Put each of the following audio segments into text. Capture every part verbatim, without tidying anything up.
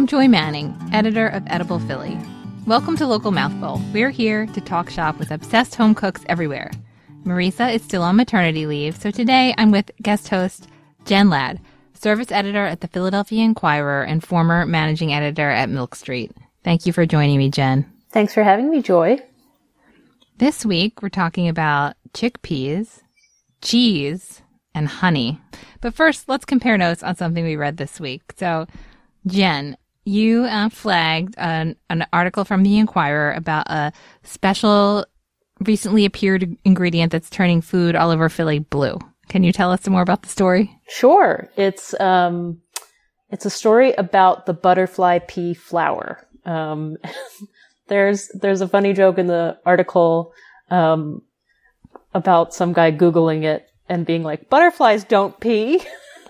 I'm Joy Manning, editor of Edible Philly. Welcome to Local Mouthful. We're here to talk shop with obsessed home cooks everywhere. Marisa is still on maternity leave, so today I'm with guest host Jen Ladd, service editor at the Philadelphia Inquirer and former managing editor at Milk Street. Thank you for joining me, Jen. Thanks for having me, Joy. This week, we're talking about chickpeas, cheese, and honey. But first, let's compare notes on something we read this week. So, Jen, you uh, flagged an, an article from the Inquirer about a special recently appeared ingredient that's turning food all over Philly blue. Can you tell us some more about the story? Sure. It's um, it's a story about the butterfly pea flour. Um, there's there's a funny joke in the article um, about some guy Googling it and being like, butterflies don't pee.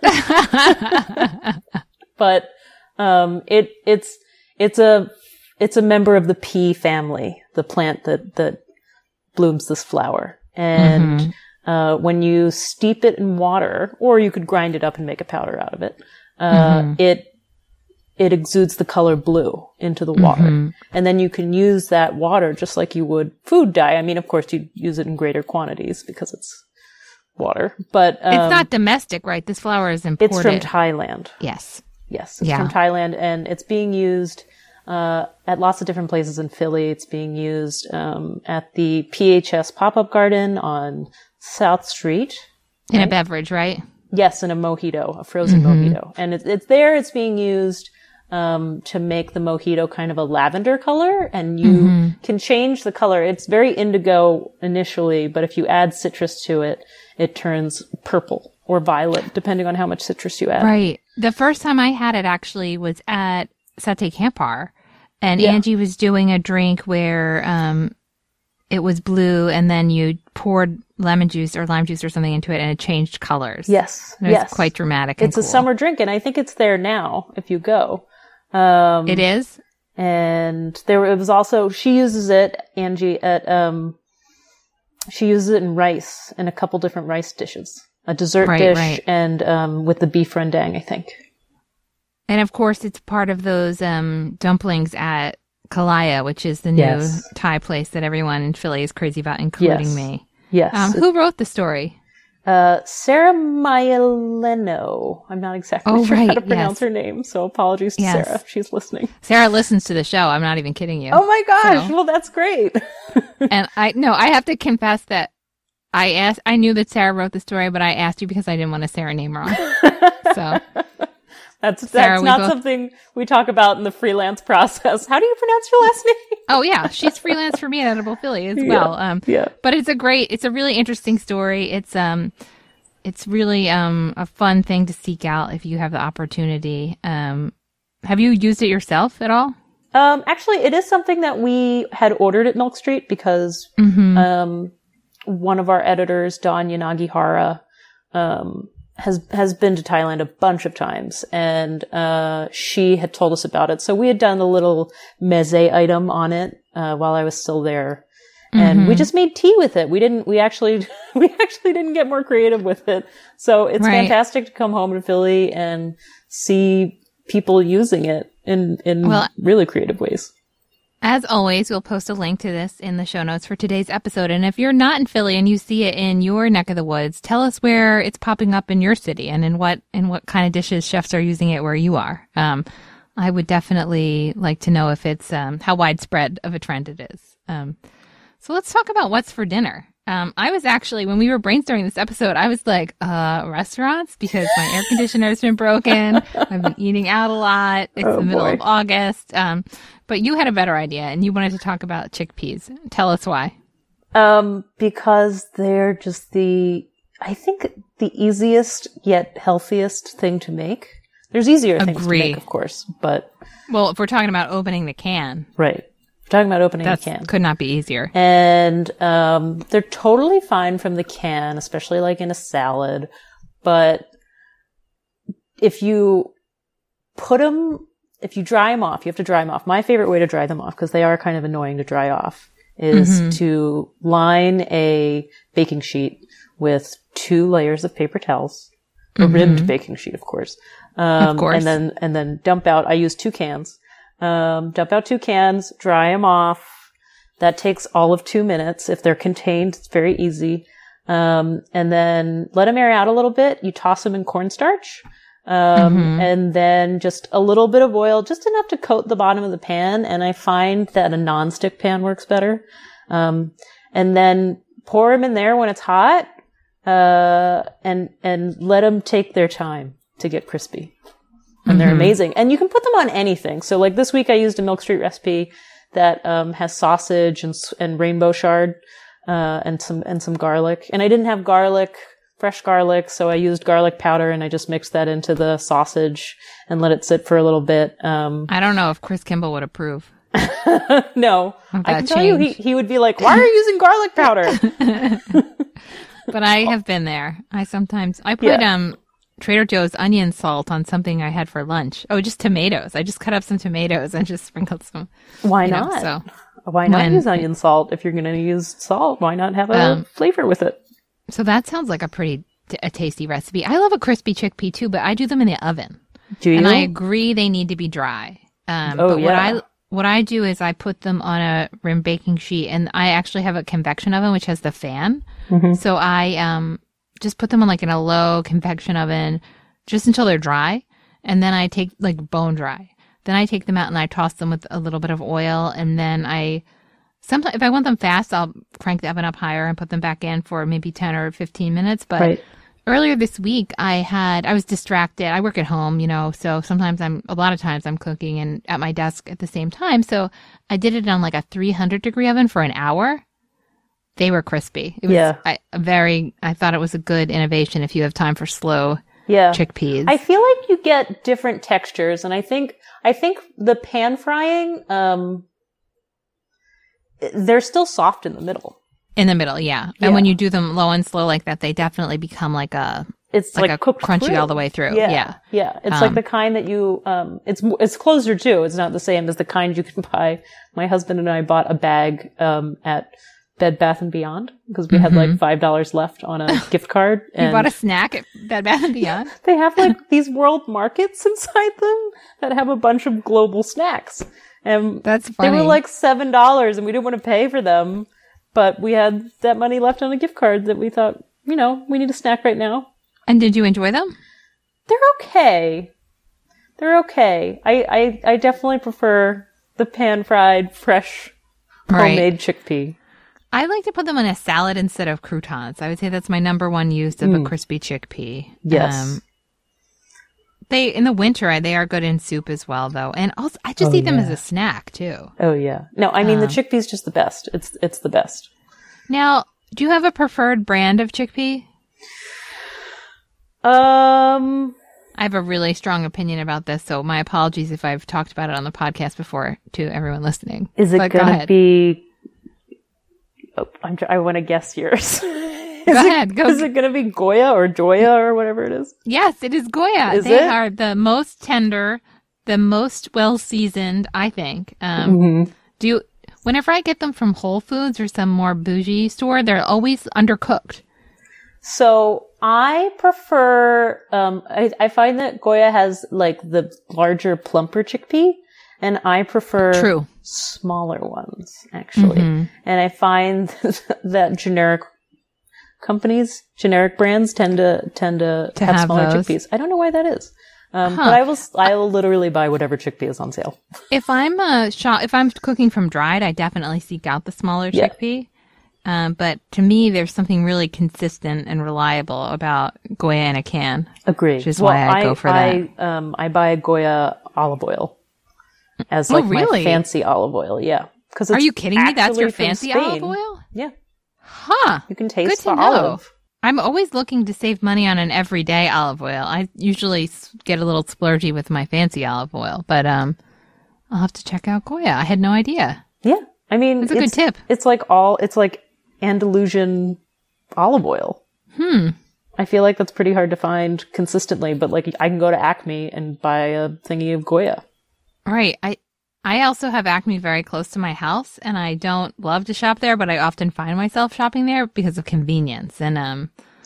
But um, it it's it's a it's a member of the pea family, the plant that that blooms this flower. And mm-hmm. uh, when you steep it in water, or you could grind it up and make a powder out of it, uh, mm-hmm. it it exudes the color blue into the water. Mm-hmm. And then you can use that water just like you would food dye. I mean, of course, you use it in greater quantities because it's water. But um, it's not domestic, right? This flour is imported. It's from Thailand. Yes. Yes, it's yeah. from Thailand, and it's being used uh, at lots of different places in Philly. It's being used um, at the P H S Pop-Up Garden on South Street. In right? a beverage, right? Yes, in a mojito, a frozen mm-hmm. mojito. And it, it's there, it's being used um, to make the mojito kind of a lavender color, and you mm-hmm. can change the color. It's very indigo initially, but if you add citrus to it, it turns purple or violet, depending on how much citrus you add. Right. The first time I had it actually was at Satay Campar, and yeah. Angie was doing a drink where um, it was blue, and then you poured lemon juice or lime juice or something into it, and it changed colors. Yes, and it yes. was quite dramatic. And it's cool. a summer drink, and I think it's there now if you go. Um, it is? And there it was also, she uses it, Angie, at, um, she uses it in rice, in a couple different rice dishes. A dessert right, dish right. and um, with the beef rendang, I think. And of course, it's part of those um, dumplings at Kalaya, which is the new yes. Thai place that everyone in Philly is crazy about, including yes. me. Yes. Um, who wrote the story? Uh, Sarah Maialeno. I'm not exactly oh, sure right. how to pronounce yes. her name, so apologies to yes. Sarah if she's listening. Sarah listens to the show. I'm not even kidding you. Oh my gosh! So. Well, that's great. And I no, I have to confess that I asked. I knew that Sarah wrote the story, but I asked you because I didn't want to say her name wrong. So that's Sarah, that's not both... something we talk about in the freelance process. How do you pronounce your last name? Oh yeah, she's freelance for me at Edible Philly as well. Yeah, um, yeah. But it's a great, it's a really interesting story. It's um, it's really um a fun thing to seek out if you have the opportunity. Um, have you used it yourself at all? Um, actually, it is something that we had ordered at Milk Street because mm-hmm. um. one of our editors, Dawn Yanagihara, um, has has been to Thailand a bunch of times, and uh, she had told us about it. So we had done a little meze item on it uh, while I was still there, and mm-hmm. we just made tea with it. We didn't. We actually we actually didn't get more creative with it. So it's right. fantastic to come home to Philly and see people using it in in well, really creative ways. As always, we'll post a link to this in the show notes for today's episode. And if you're not in Philly and you see it in your neck of the woods, tell us where it's popping up in your city and in what in what kind of dishes chefs are using it where you are. Um, I would definitely like to know if it's um, how widespread of a trend it is. Um, so let's talk about what's for dinner. Um, I was actually, when we were brainstorming this episode, I was like, uh, restaurants, because my air conditioner's been broken. I've been eating out a lot. It's oh, the middle boy. of August. Um, but you had a better idea and you wanted to talk about chickpeas. Tell us why. Um, because they're just the, I think the easiest yet healthiest thing to make. There's easier Agree. things to make, of course, but. Well, if we're talking about opening the can. Right. Talking about opening That the can. Could not be easier. And um, they're totally fine from the can, especially like in a salad. But if you put them, if you dry them off, you have to dry them off. My favorite way to dry them off, because they are kind of annoying to dry off, is mm-hmm. to line a baking sheet with two layers of paper towels a mm-hmm. rimmed baking sheet, of course. Um, of course. And then, and then dump out, I use two cans. Um, dump out two cans, dry them off. That takes all of two minutes. If they're contained, it's very easy. Um, and then let them air out a little bit. You toss them in cornstarch. Um, mm-hmm. and then just a little bit of oil, just enough to coat the bottom of the pan. And I find that a nonstick pan works better. Um, and then pour them in there when it's hot, uh, and, and let them take their time to get crispy. And mm-hmm. they're amazing. And you can put them on anything. So like this week I used a Milk Street recipe that, um, has sausage and, and rainbow chard, uh, and some, and some garlic. And I didn't have garlic. Fresh garlic, so I used garlic powder and I just mixed that into the sausage and let it sit for a little bit. Um, I don't know if Chris Kimball would approve. No, I can tell you he, he would be like, why are you using garlic powder? But I have been there. I sometimes, I put yeah. um Trader Joe's onion salt on something I had for lunch. Oh, just tomatoes. I just cut up some tomatoes and just sprinkled some. Why not? Know, so why not when, use onion salt? If you're going to use salt, why not have a um, flavor with it? So that sounds like a pretty t- a tasty recipe. I love a crispy chickpea too, but I do them in the oven. Do you? And I agree they need to be dry. Um, oh, but yeah. what I what I do is I put them on a rim baking sheet, and I actually have a convection oven which has the fan. Mm-hmm. So I um just put them on like in a low convection oven just until they're dry, and then I take like bone dry. Then I take them out and I toss them with a little bit of oil, and then I. Sometimes, if I want them fast, I'll crank the oven up higher and put them back in for maybe ten or fifteen minutes. But right. earlier this week, I had, I was distracted. I work at home, you know, so sometimes I'm, a lot of times I'm cooking and at my desk at the same time. So I did it on like a three hundred degree oven for an hour. They were crispy. It was yeah. I, a very, I thought it was a good innovation if you have time for slow yeah. chickpeas. I feel like you get different textures. And I think, I think the pan frying, um, they're still soft in the middle. In the middle, yeah. yeah. And when you do them low and slow like that, they definitely become like a it's like, like a cooked crunchy through. all the way through. Yeah, yeah. yeah. It's um, like the kind that you. Um, it's it's closer too. It's not the same as the kind you can buy. My husband and I bought a bag um, at Bed Bath and Beyond because we mm-hmm. had like five dollars left on a gift card. And you bought a snack at Bed Bath and Beyond. They have like these world markets inside them that have a bunch of global snacks. And that's funny. They were like seven dollars, and we didn't want to pay for them. But we had that money left on a gift card that we thought, you know, we need a snack right now. And did you enjoy them? They're okay. They're okay. I, I, I definitely prefer the pan-fried, fresh, homemade right. chickpea. I like to put them in a salad instead of croutons. I would say that's my number one use of mm. a crispy chickpea. Yes. Um, they in the winter they are good in soup as well, though, and also I just oh, eat them yeah. as a snack too. Oh yeah, no, I mean um, the chickpea's just the best. It's it's the best. Now, do you have a preferred brand of chickpea? Um, I have a really strong opinion about this, so my apologies if I've talked about it on the podcast before to everyone listening. Is it but going go to be? Oh, I'm, I want to guess yours. Go is ahead. It, go. Is it going to be Goya or Joya or whatever it is? Yes, it is Goya. Is they it? are the most tender, the most well seasoned, I think. Um, mm-hmm. Do you? Whenever I get them from Whole Foods or some more bougie store, they're always undercooked. So I prefer. Um, I, I find that Goya has like the larger, plumper chickpea, and I prefer True. smaller ones actually. Mm-hmm. And I find that generic companies, generic brands tend to tend to, to have, have smaller those. chickpeas. I don't know why that is. Um, huh. But I will, I will literally buy whatever chickpea is on sale. If I'm uh, shop, if I'm cooking from dried, I definitely seek out the smaller yeah. chickpea. Um, but to me, there's something really consistent and reliable about Goya in a can. Agreed. Which is well, why I, I go for I, that. Um, I buy Goya olive oil as like oh, really? my fancy olive oil. Yeah. Cause it's Are you kidding me? That's your from fancy Spain. olive oil? Yeah. Huh. You can taste Good the to know. olive. I'm always looking to save money on an everyday olive oil. I usually get a little splurgy with my fancy olive oil, but um, I'll have to check out Goya. I had no idea. Yeah. I mean, it's a good tip. It's like all, it's like Andalusian olive oil. Hmm. I feel like that's pretty hard to find consistently, but like I can go to Acme and buy a thingy of Goya. Right. I I also have Acme very close to my house, and I don't love to shop there, but I often find myself shopping there because of convenience. And um,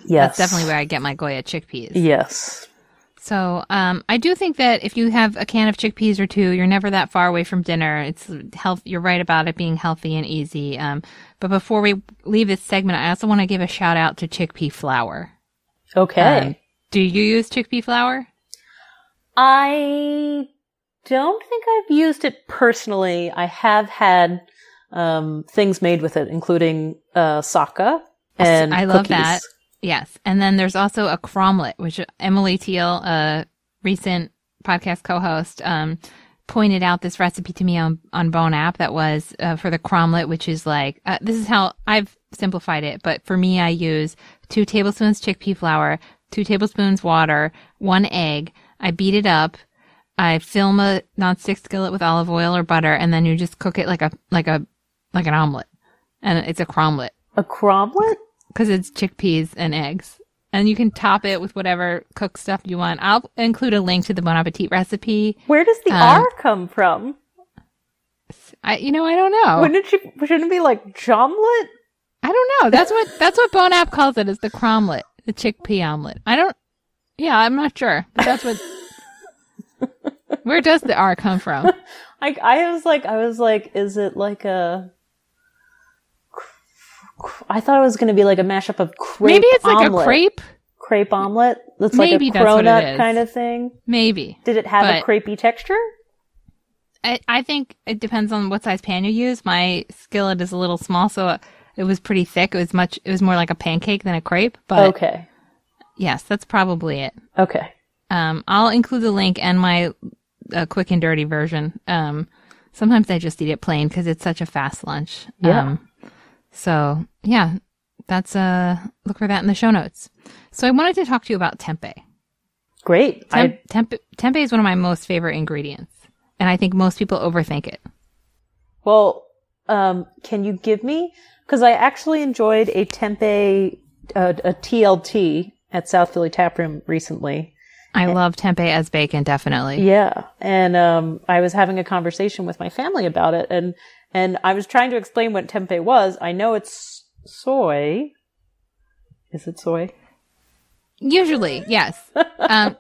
Yes. That's definitely where I get my Goya chickpeas. Yes. So um, I do think that if you have a can of chickpeas or two, you're never that far away from dinner. It's health. You're right about it being healthy and easy. Um, but before we leave this segment, I also want to give a shout out to chickpea flour. Okay. Um, do you use chickpea flour? I don't think I've used it personally. I have had um, things made with it, including uh, sake and I love cookies. that. Yes. And then there's also a cromlet, which Emily Teal, a recent podcast co-host, um, pointed out this recipe to me on, on Bone App that was uh, for the cromlet, which is like, uh, this is how I've simplified it. But for me, I use two tablespoons chickpea flour, two tablespoons water, one egg. I beat it up. I film a nonstick skillet with olive oil or butter, and then you just cook it like a, like a, like an omelet. And it's a cromlet. A cromlet? Because it's chickpeas and eggs. And you can top it with whatever cooked stuff you want. I'll include a link to the Bon Appetit recipe. Where does the Um, R come from? I, you know, I don't know. Wouldn't it, shouldn't it be like jomlet? I don't know. That's what that's what Bon App calls it, is the cromlet, the chickpea omelet. I don't. Yeah, I'm not sure. But that's what. Where does the R come from? I I was like I was like, is it like a? I thought it was going to be like a mashup of crepe. Maybe it's like omelet. a crepe. crepe omelet. That's Maybe like a that's what it cronut is. kind of thing. Maybe. Did it have But- a crepey texture? I, I think it depends on what size pan you use. My skillet is a little small, so it was pretty thick. It was much. It was more like a pancake than a crepe. But Okay. yes, that's probably it. Okay. Um, I'll include the link and my uh, quick and dirty version. Um, sometimes I just eat it plain because it's such a fast lunch. Yeah. Um, so yeah, that's uh, look for that in the show notes. So I wanted to talk to you about tempeh. Great. Tem- I, tempeh, tempeh is one of my most favorite ingredients, and I think most people overthink it. well, um, can you give me? Because I actually enjoyed a tempeh, uh, a T L T at South Philly Taproom recently. I love tempeh as bacon, definitely. Yeah. And um, I was having a conversation with my family about it, and and I was trying to explain what tempeh was. I know it's soy. Is it soy? Usually, yes. Um,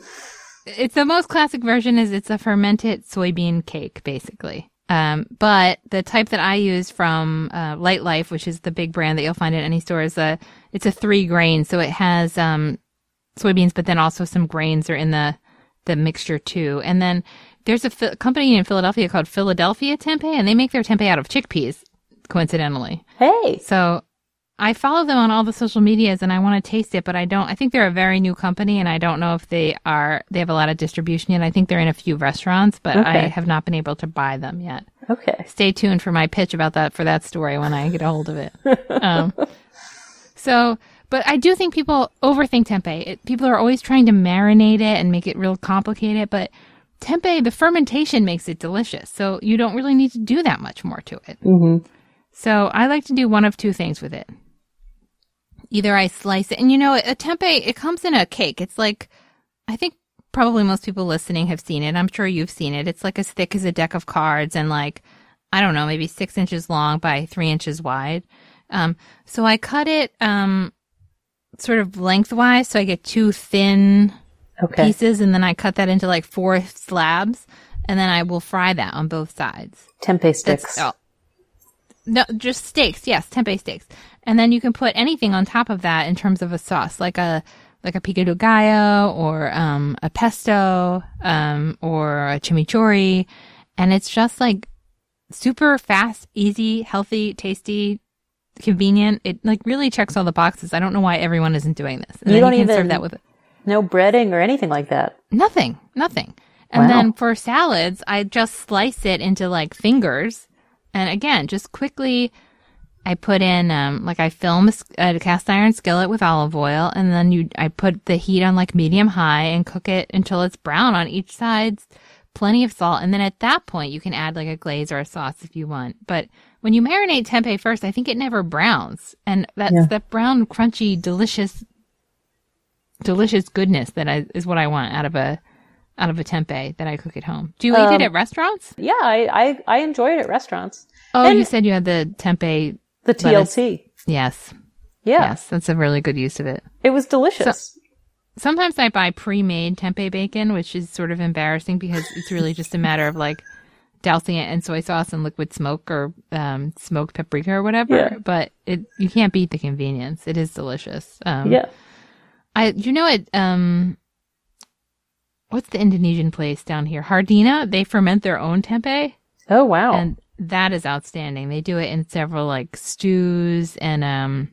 it's the most classic version is it's a fermented soybean cake, basically. Um, but the type that I use from uh, Light Life, which is the big brand that you'll find at any store, is a it's a three grain, so it has um, soybeans, but then also some grains are in the the mixture too. And then there's a fi- company in Philadelphia called Philadelphia Tempeh, and they make their tempeh out of chickpeas, coincidentally. Hey. So I follow them on all the social medias and I want to taste it, but I don't, I think they're a very new company and I don't know if they are, they have a lot of distribution yet. I think they're in a few restaurants, but Okay. I have not been able to buy them yet. Okay. Stay tuned for my pitch about that, for that story when I get a hold of it. um, so, but I do think people overthink tempeh. It, people are always trying to marinate it and make it real complicated, but tempeh, the fermentation makes it delicious. So you don't really need to do that much more to it. Mm-hmm. So I like to do one of two things with it. Either I slice it, and you know, a tempeh, it comes in a cake. It's like, I think probably most people listening have seen it. I'm sure you've seen it. It's like as thick as a deck of cards and like, I don't know, maybe six inches long by three inches wide. Um, so I cut it, um, sort of lengthwise. So I get two thin Okay. pieces and then I cut that into like four slabs and then I will fry that on both sides. Tempeh sticks. That's all. No, just steaks. Yes, tempeh steaks. And then you can put anything on top of that in terms of a sauce, like a like a pico de gallo or um, a pesto um, or a chimichurri, and it's just like super fast, easy, healthy, tasty, convenient. It like really checks all the boxes. I don't know why everyone isn't doing this. And You then don't you can even- serve that with No breading or anything like that. nothing, nothing. And Wow. then for salads, I just slice it into like fingers. And again, just quickly, I put in, um, like I film a, s- a cast iron skillet with olive oil, and then you, I put the heat on like medium high and cook it until it's brown on each side. Plenty of salt. And then at that point, you can add like a glaze or a sauce if you want. But when you marinate tempeh first, I think it never browns. And that's Yeah. that brown, crunchy, delicious, delicious goodness that I, is what I want out of a, out of a tempeh that I cook at home. Do you eat Um, it at restaurants? Yeah, I, I, I enjoy it at restaurants. Oh, and- you said you had the tempeh. The T L T. Yes. Yeah. Yes, that's a really good use of it. It was delicious. So, sometimes I buy pre-made tempeh bacon, which is sort of embarrassing because it's really just a matter of like dousing it in soy sauce and liquid smoke or um, smoked paprika or whatever. Yeah. But it you can't beat the convenience. It is delicious. Um, yeah. I you know it. Um, what's the Indonesian place down here? Hardina. They ferment their own tempeh. Oh wow. And that is outstanding. They do it in several like stews and um.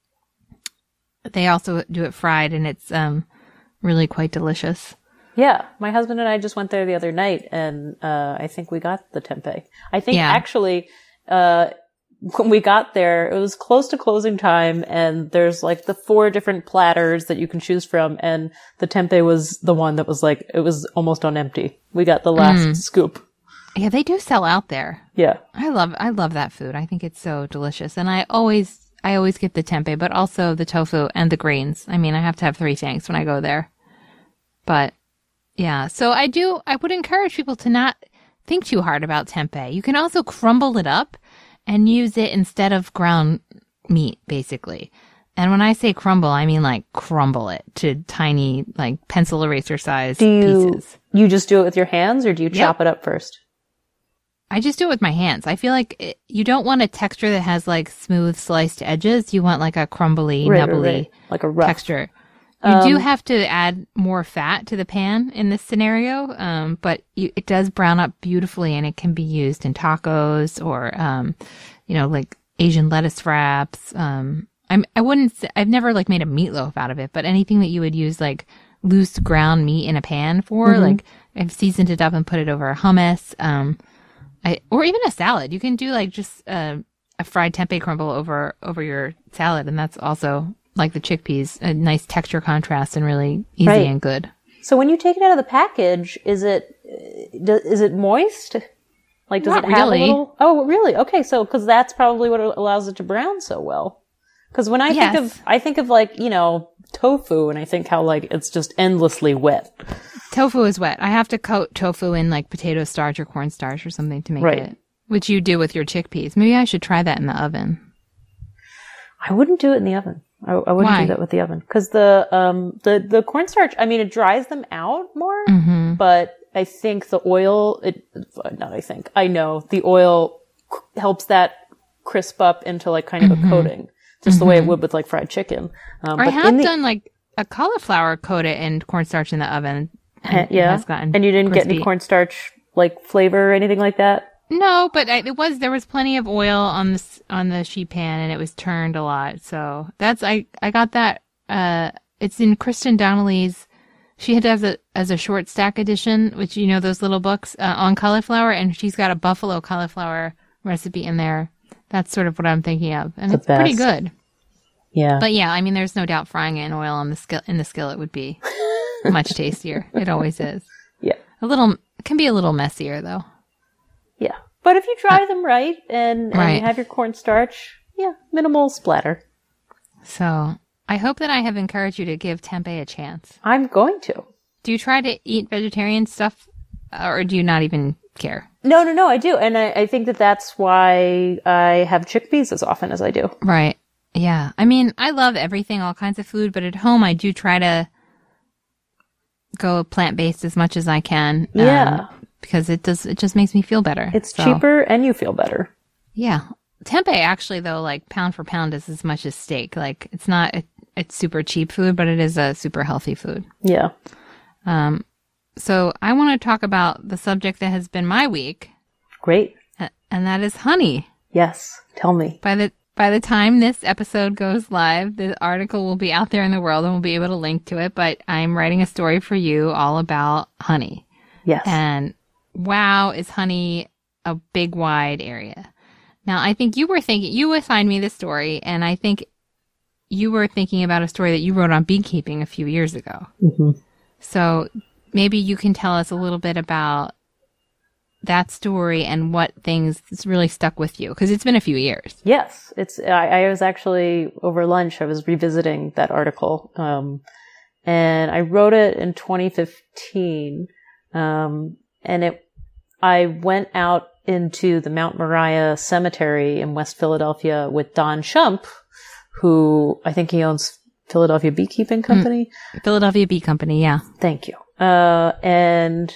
They also do it fried, and it's um really quite delicious. Yeah, my husband and I just went there the other night, and uh I think we got the tempeh. I think Yeah. actually, uh when we got there, it was close to closing time, and there's like the four different platters that you can choose from, and the tempeh was the one that was like, it was almost on empty. We got the last Mm. scoop. Yeah, they do sell out there. Yeah. I love I love that food. I think it's so delicious, and I always I always get the tempeh, but also the tofu and the greens. I mean, I have to have three things when I go there. But yeah, so I do. I would encourage people to not think too hard about tempeh. You can also crumble it up and use it instead of ground meat, basically. And when I say crumble, I mean like crumble it to tiny, like pencil eraser size Do you, pieces. you just do it with your hands, or do you Yep. chop it up first? I just do it with my hands. I feel like it, you don't want a texture that has like smooth sliced edges. You want like a crumbly, Right, right, nubbly right. Like a rough. texture. You Um, do have to add more fat to the pan in this scenario, um, but you, it does brown up beautifully, and it can be used in tacos or, um, you know, like Asian lettuce wraps. Um, I'm, I wouldn't. Say, I've never like made a meatloaf out of it, but anything that you would use like loose ground meat in a pan for, Mhm. like I've seasoned it up and put it over hummus. Um, I, or even a salad. You can do like just uh, a fried tempeh crumble over over your salad, and that's also like the chickpeas, a nice texture contrast and really easy Right. and good. So when you take it out of the package, is it uh, do, is it moist? Like, does Not it have really. a little? Oh, really? Okay, so because that's probably what allows it to brown so well. Because when I Yes. think of, I think of like you know tofu, and I think how like it's just endlessly wet. Tofu is wet. I have to coat tofu in like potato starch or cornstarch or something to make Right. it, which you do with your chickpeas. Maybe I should try that in the oven. I wouldn't do it in the oven. I, I wouldn't Why? do that with the oven because the um the the cornstarch. I mean, it dries them out more, Mm-hmm. but I think the oil. It not. I think I know the oil c- helps that crisp up into like kind of Mm-hmm. a coating, just the way it would with like fried chicken. Um, I but have in the, done like a cauliflower coated in cornstarch in the oven. And uh, it yeah, has gotten and you didn't get any crispy. cornstarch like flavor or anything like that. No, but I, it was there was plenty of oil on this on the sheet pan, and it was turned a lot. So that's I I got that. Uh, it's in Kristen Donnelly's. She had as a as a short stack edition, which you know those little books uh, on cauliflower, and she's got a buffalo cauliflower recipe in there. That's sort of what I'm thinking of, and The it's pretty best. good. Yeah, But yeah, I mean, there's no doubt frying it in oil on the skill in the skillet would be much tastier. It always is. yeah, A little it can be a little messier though. yeah. But if you dry them right and, and Right. you have your cornstarch, yeah, minimal splatter. So I hope that I have encouraged you to give tempeh a chance. I'm going to. Do you try to eat vegetarian stuff, or do you not even care? No, no, no, I do. And I, I think that that's why I have chickpeas as often as I do. Right. Yeah. I mean, I love everything, all kinds of food, but at home I do try to go plant-based as much as I can. um, Yeah. because it does, it just makes me feel better. It's So, cheaper and you feel better. Yeah. Tempeh actually though, like pound for pound is as much as steak. Like it's not, it, it's super cheap food, but it is a super healthy food. Yeah. Um, so I want to talk about the subject that has been my week, Great. a- and that is honey. Yes. Tell me. By the by the time this episode goes live, the article will be out there in the world and we'll be able to link to it. But I'm writing a story for you all about honey. Yes. And wow, is honey a big, wide area. Now, I think you were thinking, you assigned me this story, and I think you were thinking about a story that you wrote on beekeeping a few years ago. hmm So maybe you can tell us a little bit about that story and what things really stuck with you, because it's been a few years. Yes. It's, I, I was actually over lunch, I was revisiting that article. Um, and I wrote it in twenty fifteen. Um, and it, I went out into the Mount Moriah Cemetery in West Philadelphia with Don Shump, who I think he owns Philadelphia Beekeeping Company. Mm. Philadelphia Bee Company, yeah. Thank you. Uh, and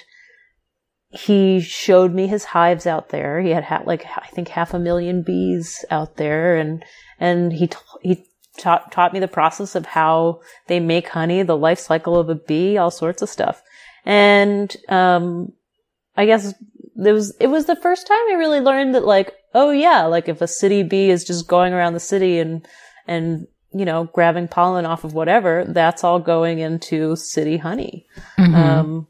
he showed me his hives out there. He had ha- like, I think half a million bees out there. And, and he, t- he taught, taught me the process of how they make honey, the life cycle of a bee, all sorts of stuff. And, um, I guess there was, it was the first time I really learned that, like, oh yeah, like if a city bee is just going around the city and, and, you know, grabbing pollen off of whatever, that's all going into city honey. Mm-hmm. Um,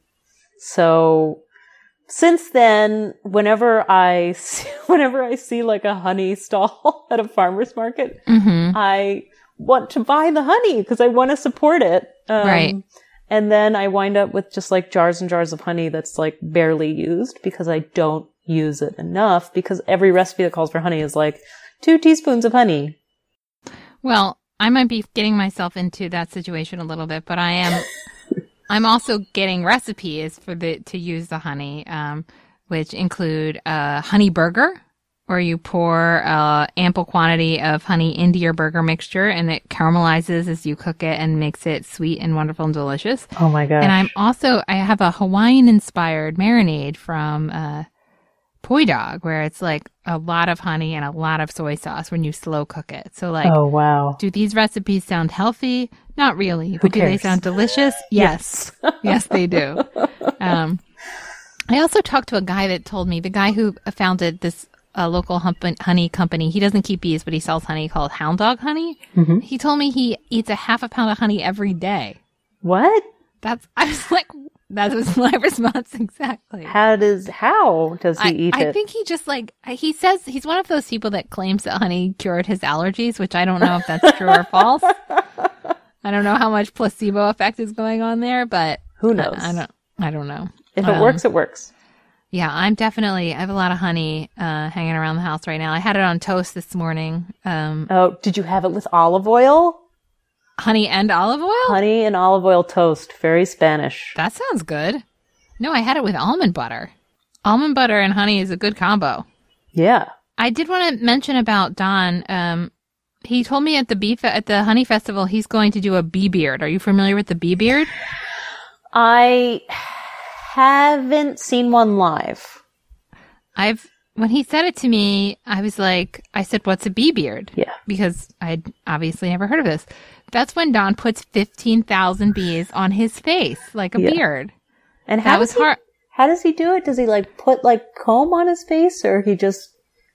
so since then, whenever I, see, whenever I see like a honey stall at a farmer's market, mm-hmm. I want to buy the honey because I want to support it. Um, right. And then I wind up with just like jars and jars of honey that's like barely used because I don't use it enough, because every recipe that calls for honey is like two teaspoons of honey. Well, I might be getting myself into that situation a little bit, but I am, I'm also getting recipes for the, to use the honey, um, which include a honey burger, where you pour uh, ample quantity of honey into your burger mixture and it caramelizes as you cook it and makes it sweet and wonderful and delicious. Oh my gosh. And I'm also, I have a Hawaiian inspired marinade from, uh, Poi Dog, where it's like a lot of honey and a lot of soy sauce when you slow cook it. So like, oh wow, do these recipes sound healthy? Not really, but do they sound delicious? Yes. Yes, yes they do. Um, I also talked to a guy that told me, the guy who founded this uh, local hump- honey company, he doesn't keep bees, but he sells honey called Hound Dog Honey. Mm-hmm. He told me he eats a half a pound of honey every day. What? That's, I was like, that was my response exactly. How does, how does he I, eat I it? I think he just like, he says he's one of those people that claims that honey cured his allergies, which I don't know if that's true or false. I don't know how much placebo effect is going on there, but who knows? I, I don't, I don't know. If it um, works, it works. Yeah, I'm definitely, I have a lot of honey, uh, hanging around the house right now. I had it on toast this morning. Um, oh, did you have it with olive oil? Honey and olive oil? Honey and olive oil toast. Very Spanish. That sounds good. No, I had it with almond butter. Almond butter and honey is a good combo. Yeah. I did want to mention about Don. Um, he told me at the bee fe- at the honey festival he's going to do a bee beard. Are you familiar with the bee beard? I haven't seen one live. I've when he said it to me, I was like, I said, "What's a bee beard?" Yeah, because I'd obviously never heard of this. That's when Don puts fifteen thousand bees on his face, like a yeah. beard. And how that was was hard. How does he do it? Does he like put like comb on his face, or he just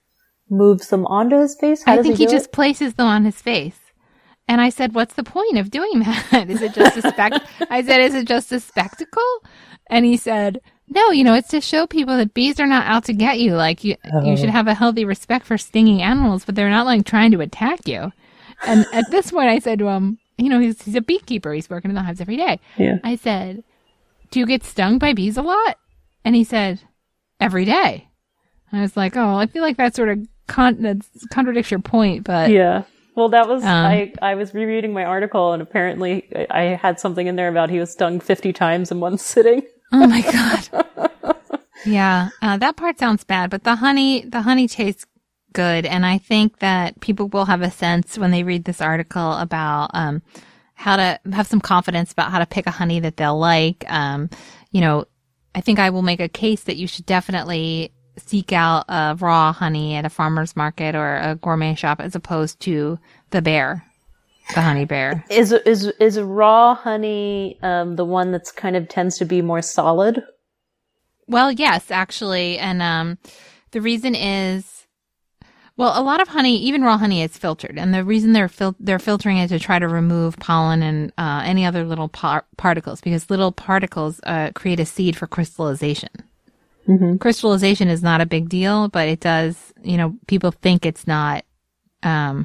moves them onto his face? How I does think he, he do just it? places them on his face. And I said, "What's the point of doing that? Is it just a spec?" I said, "Is it just a spectacle?" And he said, "No, you know, it's to show people that bees are not out to get you. Like you, oh. you should have a healthy respect for stinging animals, but they're not like trying to attack you." And at this point, I said to him, "You know, he's he's a beekeeper. He's working in the hives every day." Yeah. I said, "Do you get stung by bees a lot?" And he said, "Every day." I was like, "Oh, I feel like that sort of con- that contradicts your point, but yeah." Well, that was, um, I, I was rereading my article and apparently I had something in there about he was stung fifty times in one sitting. Oh my God. Yeah. Uh, that part sounds bad, but the honey, the honey tastes good. And I think that people will have a sense when they read this article about, um, how to have some confidence about how to pick a honey that they'll like. Um, you know, I think I will make a case that you should definitely seek out a raw honey at a farmer's market or a gourmet shop as opposed to the bear, the honey bear. Is is is a raw honey um, the one that's kind of tends to be more solid? Well, yes, actually, and um, the reason is, well, a lot of honey, even raw honey, is filtered, and the reason they're fil- they're filtering it to try to remove pollen and uh, any other little par- particles, because little particles uh, create a seed for crystallization. Mm-hmm. Crystallization is not a big deal, but it does, you know, people think it's not um,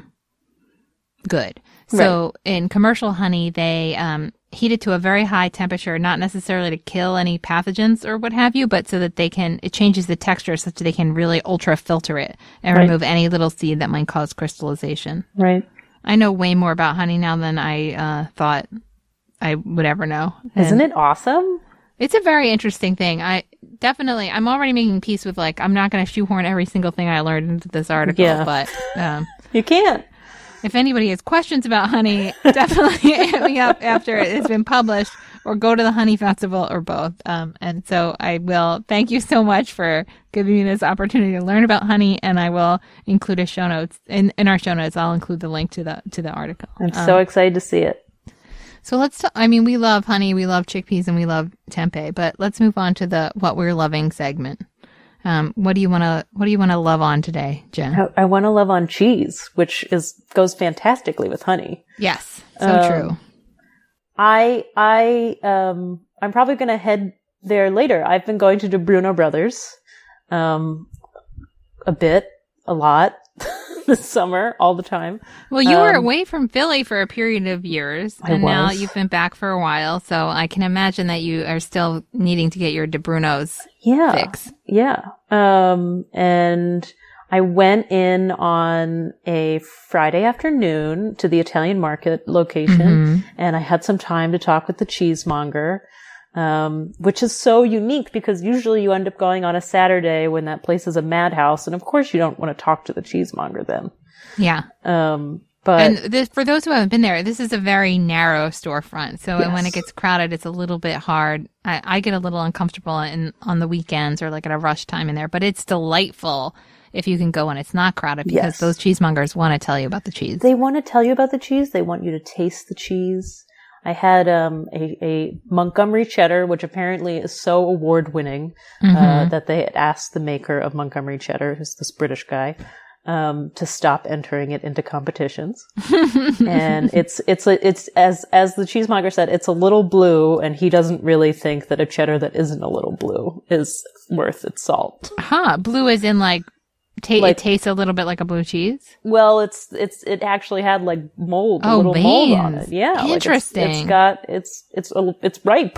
good. So right. In commercial honey, they um, heat it to a very high temperature, not necessarily to kill any pathogens or what have you, but so that they can, it changes the texture such that they can really ultra filter it and right. remove any little seed that might cause crystallization. Right. I know way more about honey now than I uh, thought I would ever know. Isn't and it awesome? It's a very interesting thing. I definitely, I'm already making peace with, like, I'm not going to shoehorn every single thing I learned into this article, yeah. but um, you can't. if anybody has questions about honey, definitely hit me up after it's been published, or go to the Honey Festival, or both. Um, and so I will thank you so much for giving me this opportunity to learn about honey, and I will include a show notes in, in our show notes. I'll include the link to the to the article. I'm um, so excited to see it. So let's, t- I mean, we love honey, we love chickpeas, and we love tempeh, but let's move on to the what we're loving segment. Um, what do you want to, what do you want to love on today, Jen? I, I want to love on cheese, which is, goes fantastically with honey. Yes. So um, true. I, I, um, I'm probably going to head there later. I've been going to the Bruno Brothers, um, a bit, a lot this summer, all the time. Well, you um, were away from Philly for a period of years, and now you've been back for a while. So I can imagine that you are still needing to get your De Bruno's yeah, fix. Yeah. Um, and I went in on a Friday afternoon to the Italian market location, mm-hmm. and I had some time to talk with the cheesemonger. Um, which is so unique because usually you end up going on a Saturday when that place is a madhouse. And of course you don't want to talk to the cheesemonger then. Yeah. Um, but. And this, for those who haven't been there, this is a very narrow storefront. So yes. when it gets crowded, it's a little bit hard. I, I get a little uncomfortable in, on the weekends or like at a rush time in there, but it's delightful if you can go when it's not crowded because yes. those cheesemongers want to tell you about the cheese. They want to tell you about the cheese. They want you to taste the cheese. I had um, a, a Montgomery cheddar, which apparently is so award-winning mm-hmm. uh, that they had asked the maker of Montgomery cheddar, who's this British guy, um, to stop entering it into competitions. And it's it's a, it's as as the cheesemonger said, it's a little blue, and he doesn't really think that a cheddar that isn't a little blue is worth its salt. Huh? Blue as in like. Ta- like, it tastes a little bit like a blue cheese? Well, it's, it's, it actually had like mold, oh, a little beans. mold on it. Yeah. Interesting. Like it's, it's got, it's, it's, it's ripe.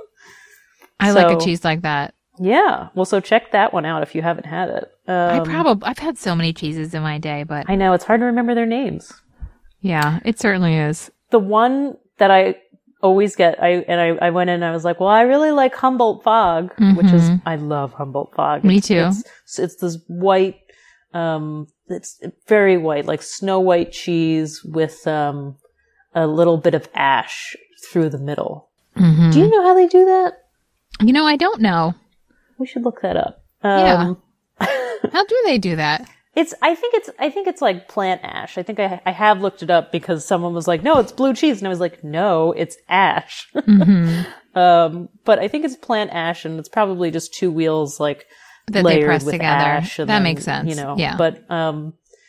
I so, like a cheese like that. Yeah. Well, so check that one out if you haven't had it. Um, I probably, I've had so many cheeses in my day, but. I know, it's hard to remember their names. Yeah, it certainly is. The one that I always get, I, and I, I went in and I was like, well, I really like Humboldt Fog, mm-hmm. which is, I love Humboldt Fog. Me it's, too. It's, it's this white, Um, it's very white, like snow white cheese with, um, a little bit of ash through the middle. Mm-hmm. Do you know how they do that? You know, I don't know. We should look that up. Um, yeah. How do they do that? It's, I think it's, I think it's like plant ash. I think I, I have looked it up because someone was like, no, it's blue cheese. And I was like, no, it's ash. Mm-hmm. um, but I think it's plant ash and it's probably just two wheels, like, that they press together. That then, makes sense. You know, yeah. But um,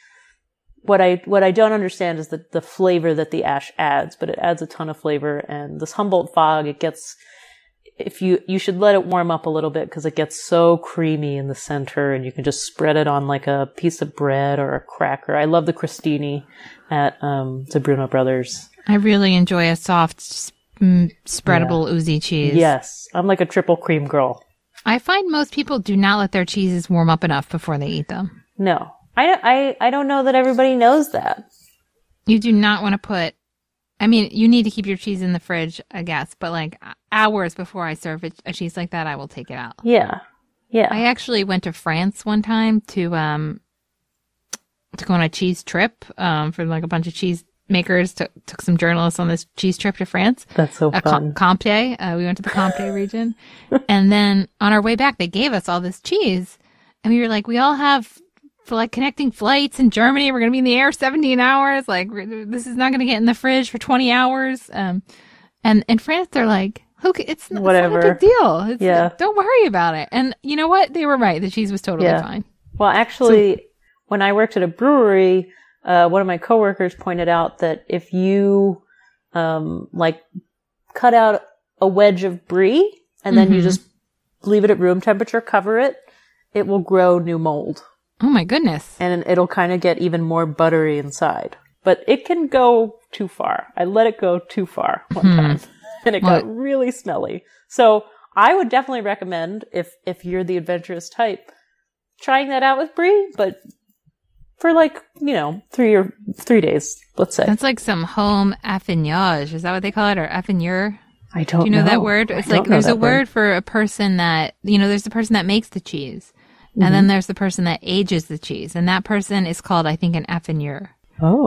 what I what I don't understand is the the flavor that the ash adds, but it adds a ton of flavor. And this Humboldt Fog, it gets if you you should let it warm up a little bit because it gets so creamy in the center, and you can just spread it on like a piece of bread or a cracker. I love the crostini at um, the Bruno Brothers. I really enjoy a soft, mm, spreadable, yeah. oozy cheese. Yes, I'm like a triple cream girl. I find most people do not let their cheeses warm up enough before they eat them. No. I, I, I don't know that everybody knows that. You do not want to put... I mean, you need to keep your cheese in the fridge, I guess, but like hours before I serve a, a cheese like that, I will take it out. Yeah. Yeah. I actually went to France one time to um to go on a cheese trip um for like a bunch of cheese makers. Took took some journalists on this cheese trip to France. That's so fun. Comte. Uh, we went to the Comte region. And then on our way back, they gave us all this cheese. And we were like, we all have, for like connecting flights in Germany, we're going to be in the air seventeen hours. Like, this is not going to get in the fridge for twenty hours. Um, and in France, they're like, okay, it's not, Whatever. it's not a big deal. It's, yeah. Don't worry about it. And you know what? They were right. The cheese was totally yeah. fine. Well, actually, so, when I worked at a brewery, Uh, one of my coworkers pointed out that if you, um, like cut out a wedge of brie and then mm-hmm. you just leave it at room temperature, cover it, it will grow new mold. Oh my goodness. And it'll kind of get even more buttery inside. But it can go too far. I let it go too far one hmm. time and it what? got really smelly. So I would definitely recommend if, if you're the adventurous type, trying that out with brie, but for like, you know, three or three days, let's say. That's like some home affinage. Is that what they call it? Or affineur? I don't know. Do you know, know. that word? It's like there's a word, word for a person that, you know, there's the person that makes the cheese. Mm-hmm. And then there's the person that ages the cheese. And that person is called, I think, an affineur. Oh.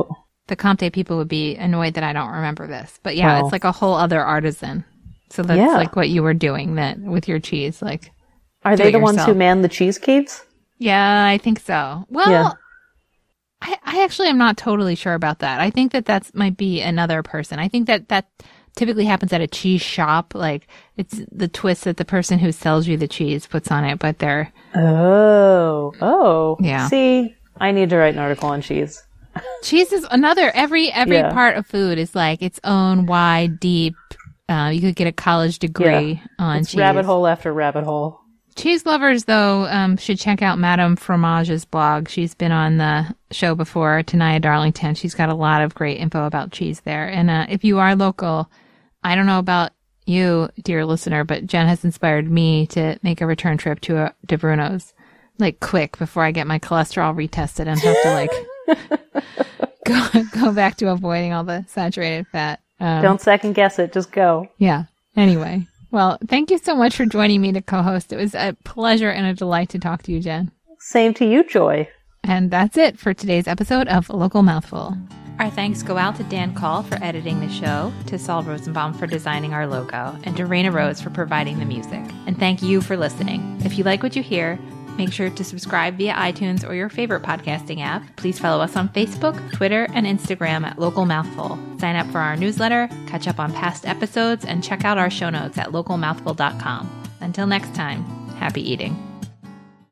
the Comté people would be annoyed that I don't remember this. But yeah, Well. it's like a whole other artisan. So that's Yeah. like what you were doing that with your cheese. Like, Are do they it the ones yourself. who man the cheese caves? Yeah, I think so. Well, Yeah. I, I actually am not totally sure about that. I think that that might be another person. I think that that typically happens at a cheese shop. Like, it's the twist that the person who sells you the cheese puts on it, but they're, Oh, oh. Yeah. See, I need to write an article on cheese. cheese is another, every, every Yeah. part of food is like its own wide, deep, uh, you could get a college degree Yeah. on It's cheese. rabbit hole after rabbit hole. Cheese lovers, though, um, should check out Madame Fromage's blog. She's been on the show before, Tanaya Darlington. She's got a lot of great info about cheese there. And uh, if you are local, I don't know about you, dear listener, but Jen has inspired me to make a return trip to a, to Bruno's, like, quick before I get my cholesterol retested and have to, like, go, go back to avoiding all the saturated fat. Um, Don't second guess it. Just go. Yeah. Anyway. Well, thank you so much for joining me to co-host. It was a pleasure and a delight to talk to you, Jen. Same to you, Joy. And that's it for today's episode of Local Mouthful. Our thanks go out to Dan Call for editing the show, to Saul Rosenbaum for designing our logo, and to Raina Rose for providing the music. And thank you for listening. If you like what you hear, make sure to subscribe via iTunes or your favorite podcasting app. Please follow us on Facebook, Twitter, and Instagram at Local Mouthful. Sign up for our newsletter, catch up on past episodes, and check out our show notes at local mouthful dot com. Until next time, happy eating.